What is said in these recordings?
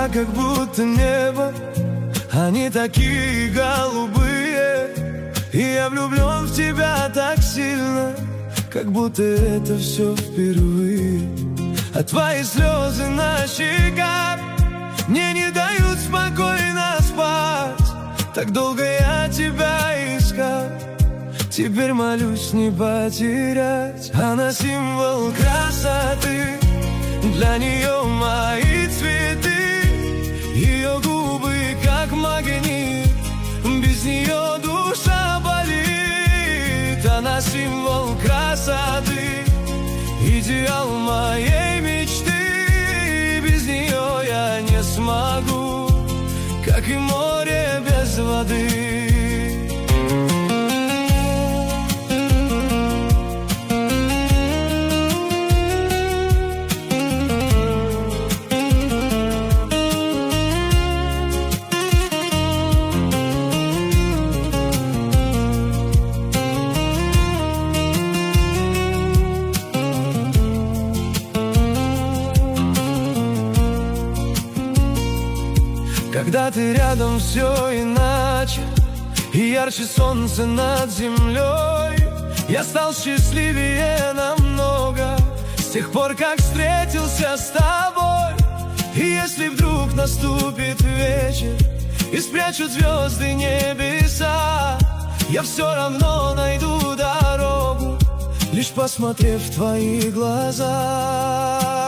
как будто небо, они такие голубые. И я влюблен в тебя так сильно, как будто это все впервые. А твои слезы на щеках мне не дают спокойно спать. Так долго я тебя искал, теперь молюсь не потерять. Она символ красоты, для нее мои цветы. Ее губы как магнит, без нее душа болит. Она символ красоты, идеал моей мечты. Без нее я не смогу, как и море без воды. Когда ты рядом, все иначе, и ярче солнце над землей. Я стал счастливее намного с тех пор, как встретился с тобой. И если вдруг наступит вечер и спрячут звезды небеса, я все равно найду дорогу, лишь посмотрев в твои глаза.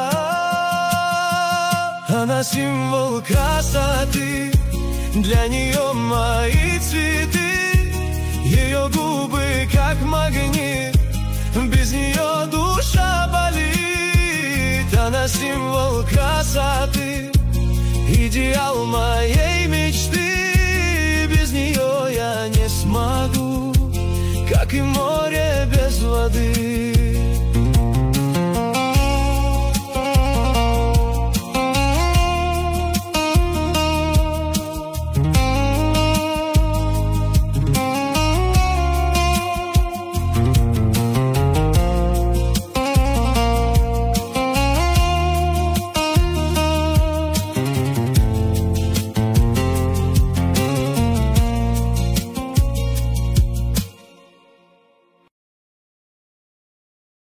Она символ красоты, для нее мои цветы. Ее губы как магнит, без нее душа болит. Она символ красоты, идеал моей мечты. Без нее я не смогу, как и море без воды.